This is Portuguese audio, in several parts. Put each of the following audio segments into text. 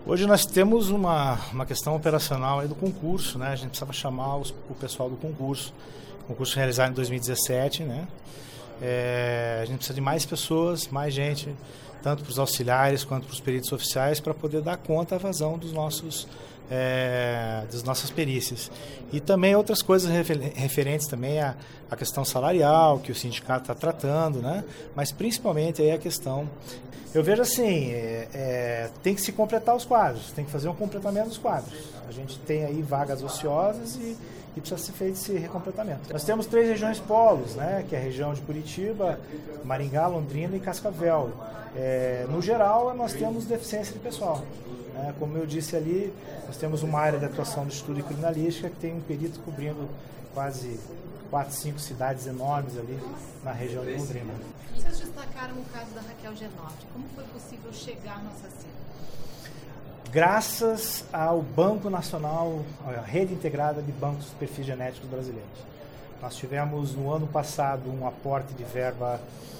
Hoje nós temos uma questão operacional aí do concurso, né? A gente precisava chamar o pessoal do concurso realizado em 2017, né? A gente precisa de mais pessoas, mais gente, tanto para os auxiliares quanto para os peritos oficiais, para poder dar conta à vazão das nossas perícias. E também outras coisas referentes também à questão salarial, que o sindicato está tratando, né? Mas principalmente aí a questão... Eu vejo assim, tem que se completar os quadros, tem que fazer um completamento dos quadros. A gente tem aí vagas ociosas e precisa ser feito esse recompletamento. Nós temos 3 regiões polos, né? Que é a região de Curitiba, Maringá, Londrina e Cascavel. No geral, nós temos deficiência de pessoal. Como eu disse ali, nós temos uma área de atuação do Estudo de Criminalística que tem um perito cobrindo quase 4, 5 cidades enormes ali na região de Londrina. Vocês destacaram o caso da Raquel Genofre. Como foi possível chegar no assassino? Graças ao Banco Nacional, a Rede Integrada de Bancos de Perfis Genéticos Brasileiros. Nós tivemos no ano passado um aporte de verba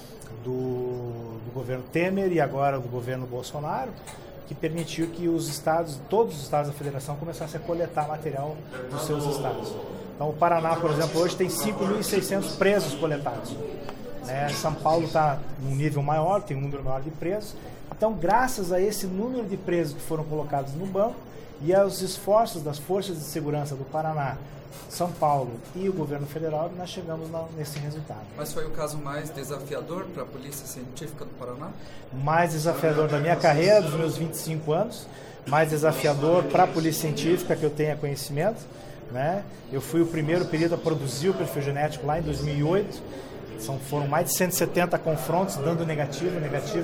do governo Temer e agora do governo Bolsonaro, que permitiu que todos os estados da federação começassem a coletar material dos seus estados. Então o Paraná, por exemplo, hoje tem 5.600 presos coletados. São Paulo está num nível maior, tem um número maior de presos. Então, graças a esse número de presos que foram colocados no banco e aos esforços das forças de segurança do Paraná, São Paulo e o governo federal, nós chegamos nesse resultado. Mas foi o caso mais desafiador para a Polícia Científica do Paraná? Mais desafiador da minha carreira, dos meus 25 anos, mais desafiador para a Polícia Científica, que eu tenha conhecimento, né? Eu fui o primeiro perito a produzir o perfil genético lá em 2008, foram mais de 170 confrontos, dando negativo,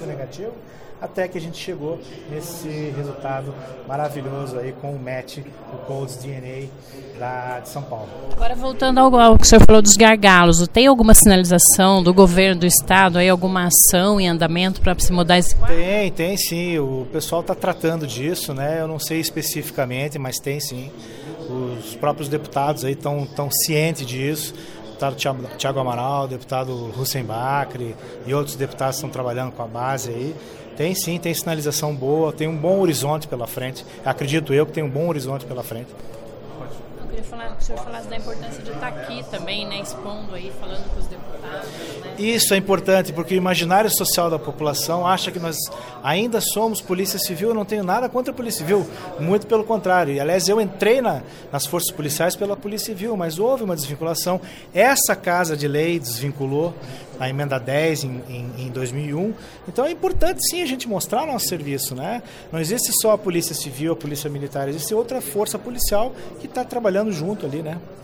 até que a gente chegou nesse resultado maravilhoso aí com o match, o Codes DNA de São Paulo. Agora voltando ao que o senhor falou dos gargalos, tem alguma sinalização do governo do estado, aí, alguma ação em andamento para se mudar esse quadro? Tem sim, o pessoal está tratando disso, né? Eu não sei especificamente, mas tem sim. Os próprios deputados aí estão cientes disso. O deputado Thiago Amaral, o deputado Hussein Bakri e outros deputados estão trabalhando com a base aí. Tem sim, tem sinalização boa, tem um bom horizonte pela frente. Acredito eu que tem um bom horizonte pela frente. Eu queria que o senhor falasse da importância de estar aqui também, né, expondo aí, falando com os deputados. Né? Isso é importante, porque o imaginário social da população acha que nós ainda somos polícia civil. Eu não tenho nada contra a polícia civil, muito pelo contrário. E, aliás, eu entrei nas forças policiais pela polícia civil, mas houve uma desvinculação. Essa casa de lei desvinculou a emenda 10 em 2001. Então é importante sim a gente mostrar o nosso serviço, né? Não existe só a polícia civil, a polícia militar, existe outra força policial que está trabalhando junto ali, né?